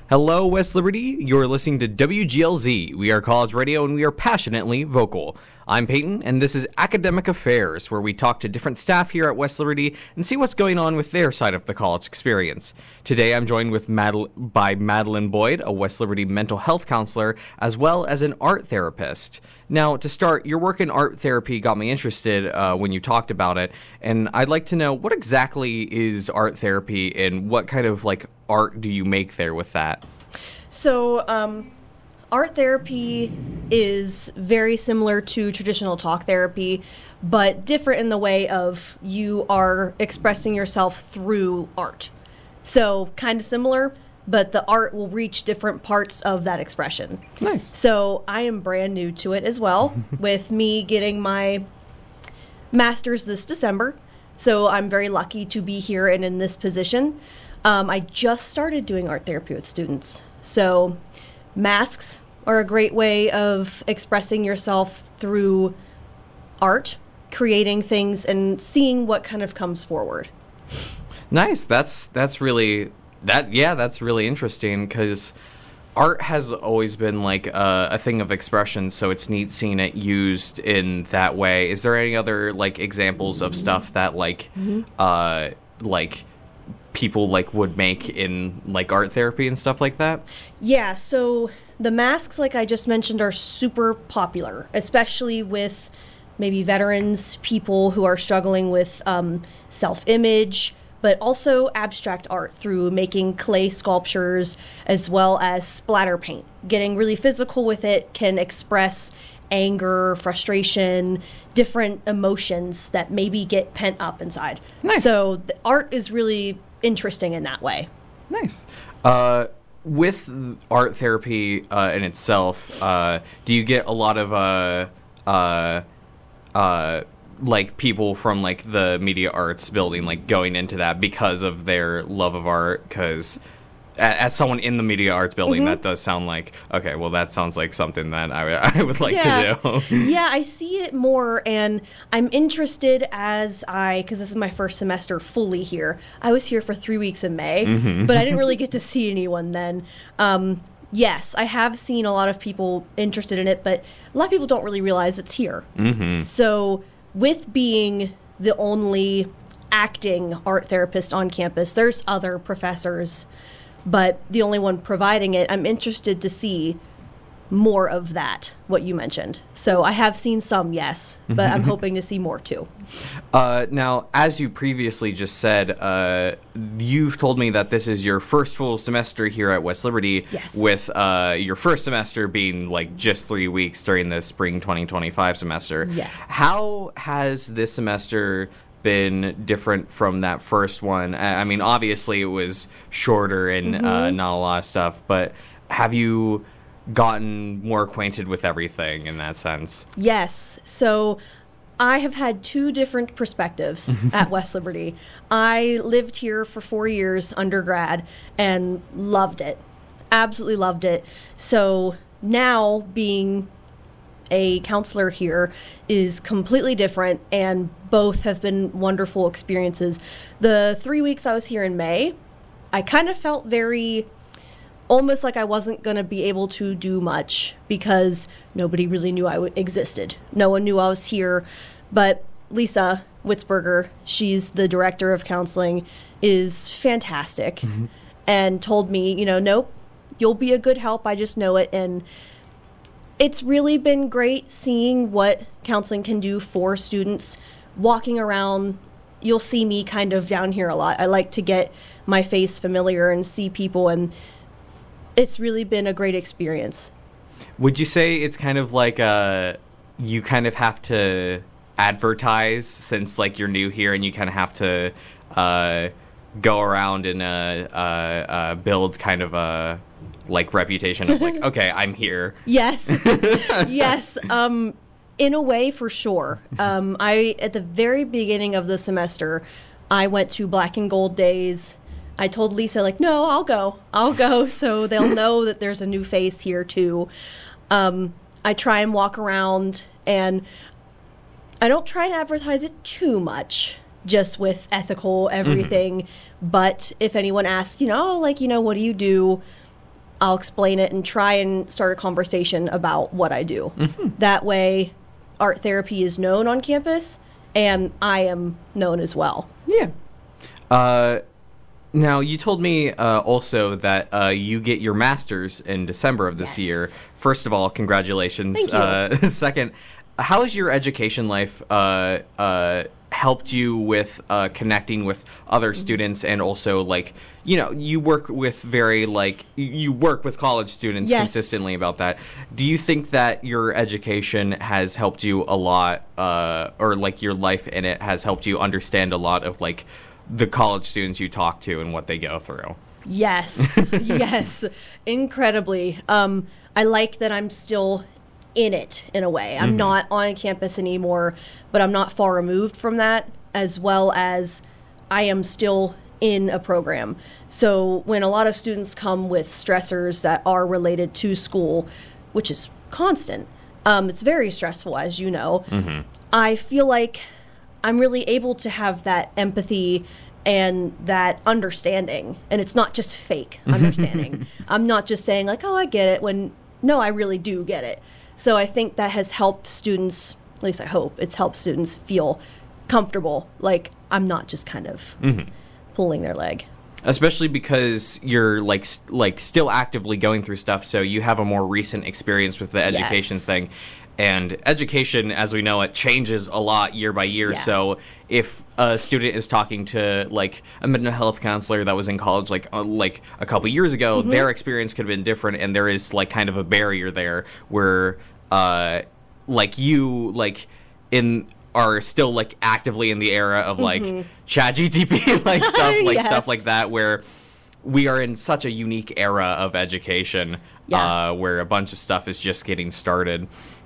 Hello, West Liberty. You're listening to WGLZ. We are college radio and we are passionately vocal. I'm Peyton, and this is Academic Affairs, where we talk to different staff here at West Liberty and see what's going on with their side of the college experience. Today, I'm joined with by Madeline Boyd, a West Liberty mental health counselor, as well as an art therapist. Now, to start, your work in art therapy got me interested when you talked about it, and I'd like to know, what exactly is art therapy, and what kind of, art do you make there with that? So, art therapy is very similar to traditional talk therapy, but different in the way of you are expressing yourself through art. So, kind of similar, but the art will reach different parts of that expression. Nice. So, I am brand new to it as well, with me getting my master's this December. So, I'm very lucky to be here and in this position. I just started doing art therapy with students. So, masks are a great way of expressing yourself through art, creating things, and seeing what kind of comes forward. Nice. That's really interesting, because art has always been a thing of expression, so it's neat seeing it used in that way. Is there any other examples of stuff that people would make in art therapy and stuff like that? Yeah, so the masks, like I just mentioned, are super popular, especially with maybe veterans, people who are struggling with self-image, but also abstract art through making clay sculptures as well as splatter paint. Getting really physical with it can express anger, frustration, different emotions that maybe get pent up inside. Nice. So the art is really interesting in that way. Nice. With art therapy in itself, do you get a lot of people from the media arts building going into that because of their love of art? Because as someone in the media arts building, that does sound okay, well, that sounds like something that I would like to do. Yeah, I see it more, and I'm interested because this is my first semester fully here. I was here for 3 weeks in May, but I didn't really get to see anyone then. Yes, I have seen a lot of people interested in it, but a lot of people don't really realize it's here. So with being the only acting art therapist on campus, there's other professors, but the only one providing it, I'm interested to see more of that, what you mentioned. So I have seen some, yes, but I'm hoping to see more too. Now, as you previously just said, you've told me that this is your first full semester here at West Liberty, yes, with your first semester being just 3 weeks during the spring 2025 semester. Yeah. How has this semester been different from that first one? I mean, obviously it was shorter and not a lot of stuff, but have you gotten more acquainted with everything in that sense? Yes. So I have had two different perspectives at West Liberty. I lived here for 4 years undergrad and loved it. Absolutely loved it. So now being a counselor here is completely different, and both have been wonderful experiences. The 3 weeks I was here in May, I kind of felt almost like I wasn't going to be able to do much because nobody really knew I existed. No one knew I was here, but Lisa Witzberger, she's the director of counseling, is fantastic, and told me, nope, you'll be a good help, I just know it. And it's really been great seeing what counseling can do for students. Walking around, you'll see me kind of down here a lot. I like to get my face familiar and see people, and it's really been a great experience. Would you say it's kind of you kind of have to advertise since you're new here, and you kind of have to go around and build kind of a reputation of okay, I'm here? Yes. Yes. In a way, for sure. At the very beginning of the semester, I went to Black and Gold Days. I told Lisa, no, I'll go, so they'll know that there's a new face here too. I try and walk around, and I don't try and advertise it too much, just with ethical everything. But if anyone asks, what do you do? I'll explain it and try and start a conversation about what I do. That way, art therapy is known on campus, and I am known as well. Yeah. Now, you told me also that you get your master's in December of this year. First of all, congratulations. Thank you. Second, how has your education life helped you with connecting with other students, and also, like, you know, you work with college students consistently about that. Do you think that your education has helped you a lot, or like your life in it has helped you understand a lot of like the college students you talk to and what they go through? Yes, yes, incredibly. I like that I'm still in it in a way. I'm not on campus anymore, but I'm not far removed from that, as well as I am still in a program. So when a lot of students come with stressors that are related to school, which is constant, it's very stressful, as you know, I feel like I'm really able to have that empathy and that understanding. And it's not just fake understanding. I'm not just saying like, oh, I get it, when no, I really do get it. So I think that has helped students, at least I hope, it's helped students feel comfortable, like I'm not just kind of pulling their leg. Especially because you're like still actively going through stuff, so you have a more recent experience with the education thing. And education, as we know it, changes a lot year by year. Yeah. So if a student is talking to like a mental health counselor that was in college like a couple years ago, their experience could have been different, and there is like kind of a barrier there where like you like in are still like actively in the era of like ChatGPT like stuff like stuff like that, where we are in such a unique era of education where a bunch of stuff is just getting started.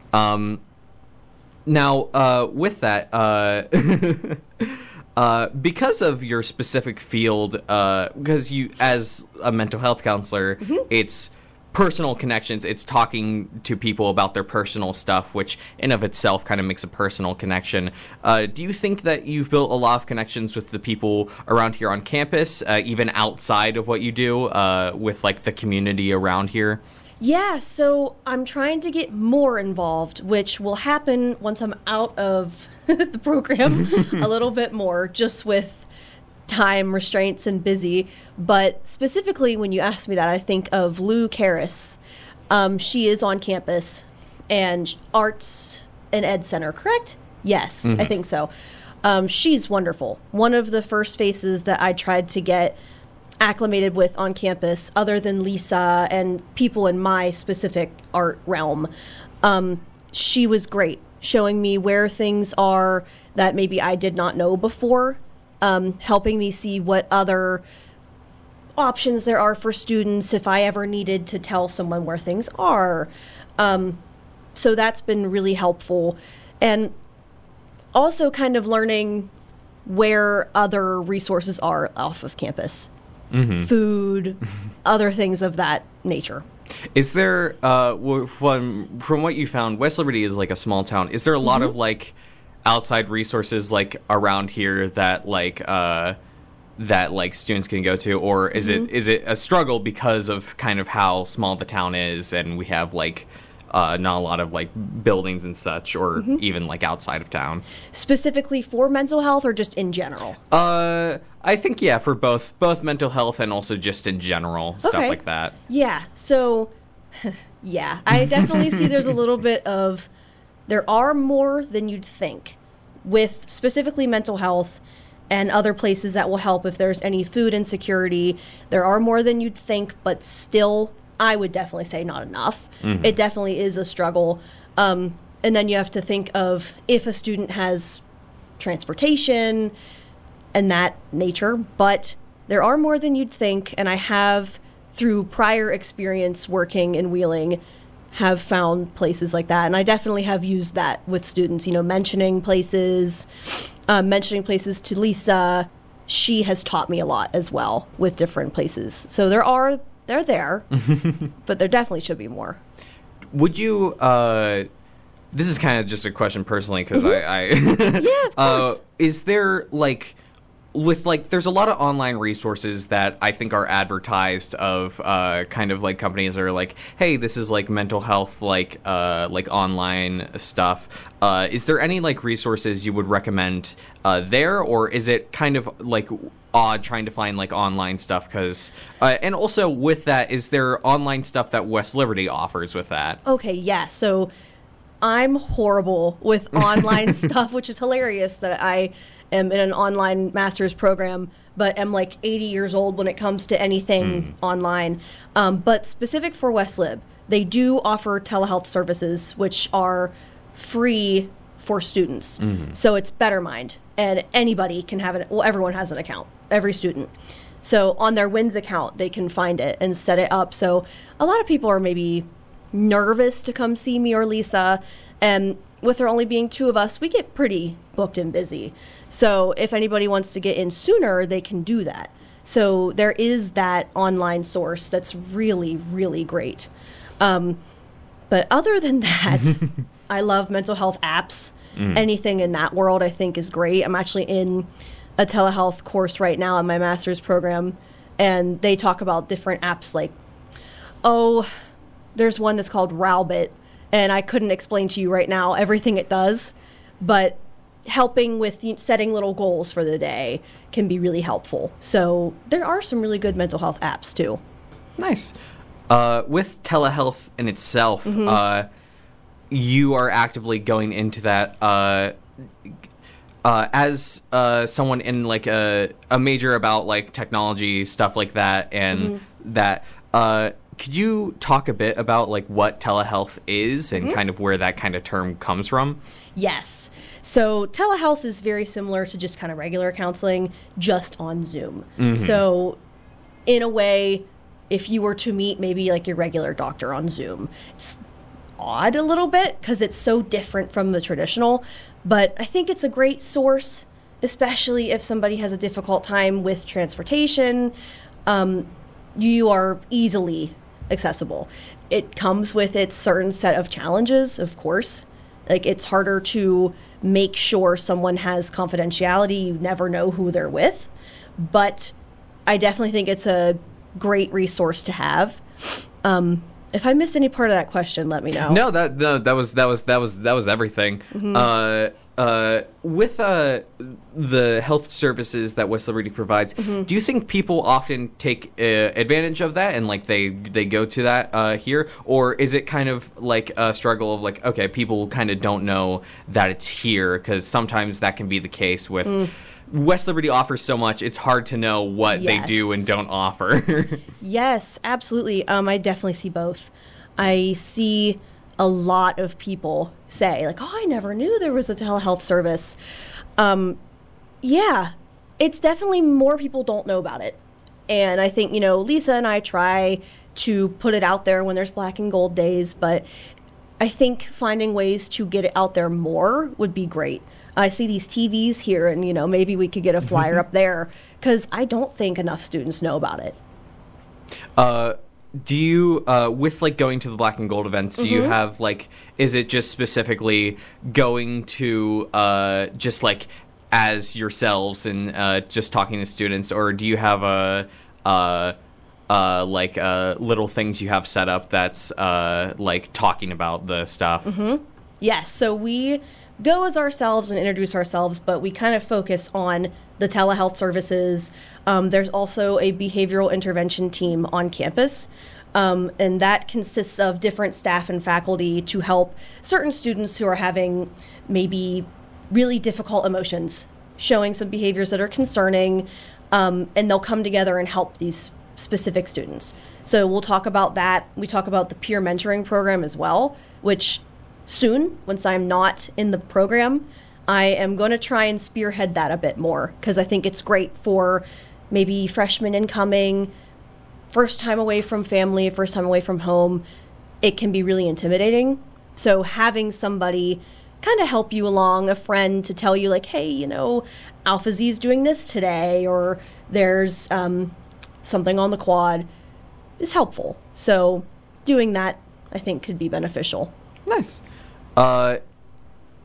Now, with that, because of your specific field, because you, as a mental health counselor, it's personal connections, it's talking to people about their personal stuff, which in of itself kind of makes a personal connection. Do you think that you've built a lot of connections with the people around here on campus, even outside of what you do, with like the community around here? Yeah, so I'm trying to get more involved, which will happen once I'm out of the program a little bit more, just with time restraints and busy. But specifically, when you ask me that, I think of Lou Karras. She is on campus, and Arts and Ed Center, correct? Yes, I think so. She's wonderful. One of the first faces that I tried to get acclimated with on campus, other than Lisa and people in my specific art realm. She was great, showing me where things are that maybe I did not know before, helping me see what other options there are for students if I ever needed to tell someone where things are. So that's been really helpful. And also kind of learning where other resources are off of campus. Food, other things of that nature. Is there, from what you found, West Liberty is like a small town. Is there a lot of like outside resources like around here that like students can go to, or is it a struggle because of kind of how small the town is, and we have like not a lot of like buildings and such, or even like outside of town? Specifically for mental health, or just in general? I think for both mental health and also just in general stuff like that. Yeah. So I definitely see there's a little bit of, there are more than you'd think with specifically mental health and other places that will help if there's any food insecurity. There are more than you'd think, but still, I would definitely say not enough. It definitely is a struggle. And then you have to think of if a student has transportation and that nature, but there are more than you'd think. And I have, through prior experience working in Wheeling, have found places like that. And I definitely have used that with students, mentioning places to Lisa. She has taught me a lot as well with different places. So they're there, but there definitely should be more. Would you, this is kind of just a question personally, because Yeah, of course. Is there, like, with like there's a lot of online resources that I think are advertised of kind of like companies that are like, hey, this is like mental health like online stuff. Is there any like resources you would recommend there, or is it kind of like odd trying to find like online stuff? Because and also with that, is there online stuff that West Liberty offers with that? Okay, yeah. So I'm horrible with online stuff, which is hilarious that I am in an online master's program, but am like 80 years old when it comes to anything online. But specific for West Lib, they do offer telehealth services, which are free for students. So it's BetterMind, and anybody can have it. Well, everyone has an account, every student. So on their WINS account, they can find it and set it up. So a lot of people are maybe nervous to come see me or Lisa, and with there only being two of us, we get pretty booked and busy. So if anybody wants to get in sooner, they can do that. So there is that online source that's really, really great. But other than that, I love mental health apps. Anything in that world I think is great. I'm actually in a telehealth course right now in my master's program, and they talk about different apps like, there's one that's called Rowbit, and I couldn't explain to you right now everything it does, but helping with setting little goals for the day can be really helpful. So there are some really good mental health apps too. Nice. With telehealth in itself, you are actively going into that as someone in like a major about like technology stuff like that, and that. Could you talk a bit about like what telehealth is and kind of where that kind of term comes from? Yes. So telehealth is very similar to just kind of regular counseling, just on Zoom. So in a way, if you were to meet maybe like your regular doctor on Zoom, it's odd a little bit because it's so different from the traditional, but I think it's a great source, especially if somebody has a difficult time with transportation. You are easily accessible. It comes with its certain set of challenges, of course. Like, it's harder to make sure someone has confidentiality. You never know who they're with. But I definitely think it's a great resource to have. If I missed any part of that question, let me know. No, that was everything. With the health services that West Liberty provides, do you think people often take advantage of that and like they go to that here, or is it kind of like a struggle of like, okay, people kind of don't know that it's here, because sometimes that can be the case with West Liberty offers so much, it's hard to know what they do and don't offer. Yes, absolutely. I definitely see both. I see a lot of people say, like, I never knew there was a telehealth service. Yeah, it's definitely more people don't know about it. And I think, Lisa and I try to put it out there when there's black and gold days, but I think finding ways to get it out there more would be great. I see these TVs here, and, maybe we could get a flyer up there, because I don't think enough students know about it. Do you, with, like, going to the Black and Gold events, do you have, like, is it just specifically going to, just, like, as yourselves and just talking to students, or do you have little things you have set up that's, like, talking about the stuff? Yes, so we go as ourselves and introduce ourselves, but we kind of focus on the telehealth services. There's also a behavioral intervention team on campus, and that consists of different staff and faculty to help certain students who are having maybe really difficult emotions, showing some behaviors that are concerning, and they'll come together and help these specific students. So we'll talk about that. We talk about the peer mentoring program as well, which soon, once I'm not in the program, I am going to try and spearhead that a bit more, because I think it's great for maybe freshmen incoming, first time away from family, first time away from home. It can be really intimidating. So having somebody kind of help you along, a friend to tell you like, hey, Alpha Z is doing this today, or there's something on the quad, is helpful. So doing that, I think, could be beneficial. Nice.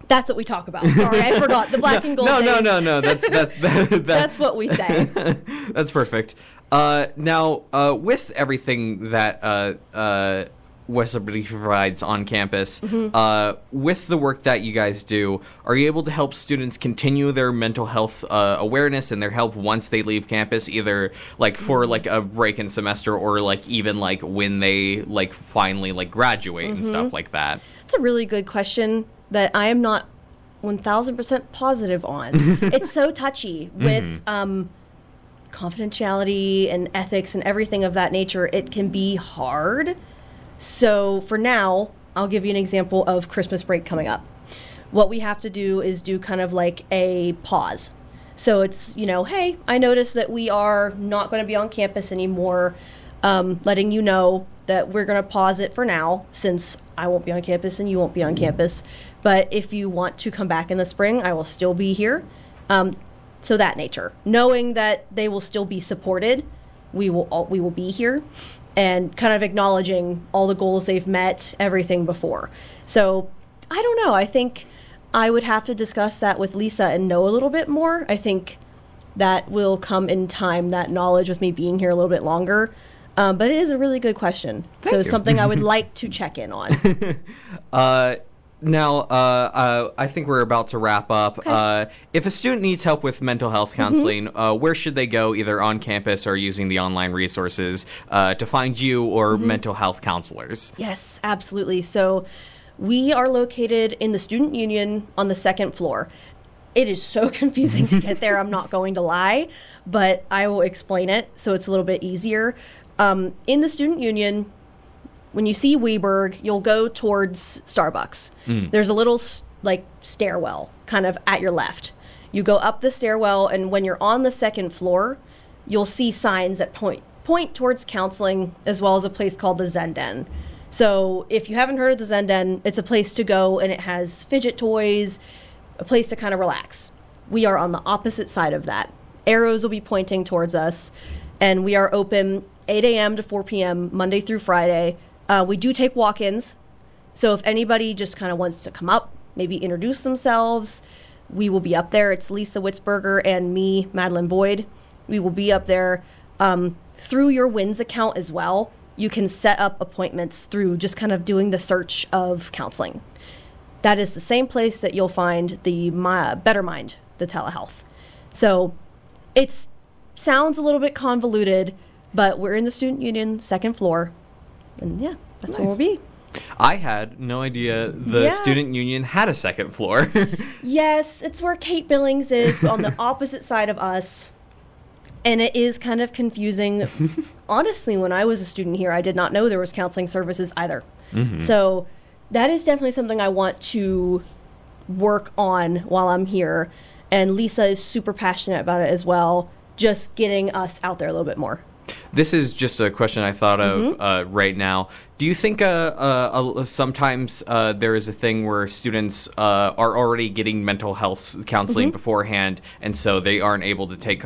That's what we talk about. Sorry, I forgot. The black and gold days. No. That's what we say. That's perfect. Now, with everything that West Liberty provides on campus, with the work that you guys do, are you able to help students continue their mental health awareness and their health once they leave campus, either like for like a break in semester or like even like when they like finally like graduate and stuff like that? It's a really good question that I am not 1,000% positive on. It's so touchy with confidentiality and ethics and everything of that nature. It can be hard. So for now, I'll give you an example of Christmas break coming up. What we have to do is do kind of like a pause. So it's, hey, I noticed that we are not going to be on campus anymore, letting you know that we're going to pause it for now since I won't be on campus and you won't be on campus. But if you want to come back in the spring, I will still be here. So that nature, knowing that they will still be supported, we will be here, and kind of acknowledging all the goals they've met, everything before. So I don't know. I think I would have to discuss that with Lisa and know a little bit more. I think that will come in time, that knowledge with me being here a little bit longer. But it is a really good question. Thank you. Something I would like to check in on. Now, I think we're about to wrap up. Okay. If a student needs help with mental health counseling, where should they go, either on campus or using the online resources, to find you or mental health counselors? Yes, absolutely. So we are located in the Student Union on the second floor. It is so confusing to get there, I'm not going to lie, but I will explain it so it's a little bit easier. In the Student Union, when you see Weberg, you'll go towards Starbucks. There's a little stairwell kind of at your left. You go up the stairwell, and when you're on the second floor, you'll see signs that point towards counseling, as well as a place called the Zen Den. So if you haven't heard of the Zen Den, it's a place to go, and it has fidget toys, a place to kind of relax. We are on the opposite side of that. Arrows will be pointing towards us, and we are open 8 a.m. to 4 p.m. Monday through Friday. We do take walk-ins, so if anybody just kind of wants to come up, maybe introduce themselves, we will be up there. It's Lisa Witzberger and me, Madeline Boyd. We will be up there. Through your WINS account as well, you can set up appointments through just kind of doing the search of counseling. That is the same place that you'll find the Better Mind, the telehealth. So it sounds a little bit convoluted, but we're in the Student Union, second floor. And yeah, that's where we'll be. I had no idea the Student Union had a second floor. Yes, it's where Kate Billings is, on the opposite side of us. And it is kind of confusing. Honestly, when I was a student here, I did not know there was counseling services either. So that is definitely something I want to work on while I'm here. And Lisa is super passionate about it as well, just getting us out there a little bit more. This is just a question I thought of right now. Do you think sometimes there is a thing where students are already getting mental health counseling beforehand, and so they aren't able to take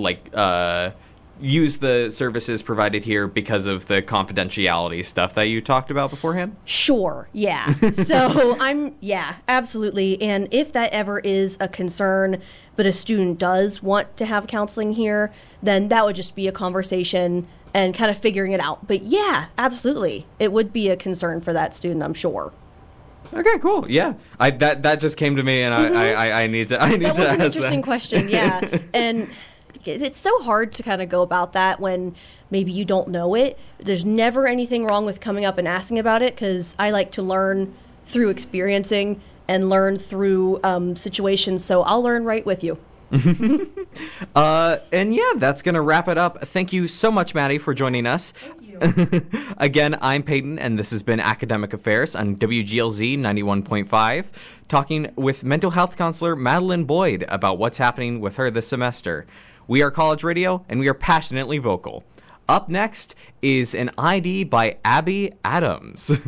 use the services provided here because of the confidentiality stuff that you talked about beforehand? Sure, yeah. So absolutely. And if that ever is a concern, but a student does want to have counseling here, then that would just be a conversation and kind of figuring it out. But yeah, absolutely. It would be a concern for that student, I'm sure. Okay, cool. Yeah, that just came to me, and I need to ask that. That was an interesting question, yeah. And it's so hard to kind of go about that when maybe you don't know it. There's never anything wrong with coming up and asking about it, because I like to learn through experiencing and learn through situations. So I'll learn right with you. And yeah, that's going to wrap it up. Thank you so much, Maddie, for joining us. Thank you. Again, I'm Peyton, and this has been Academic Affairs on WGLZ 91.5, talking with mental health counselor Madeline Boyd about what's happening with her this semester. We are College Radio, and we are passionately vocal. Up next is an ID by Abby Adams.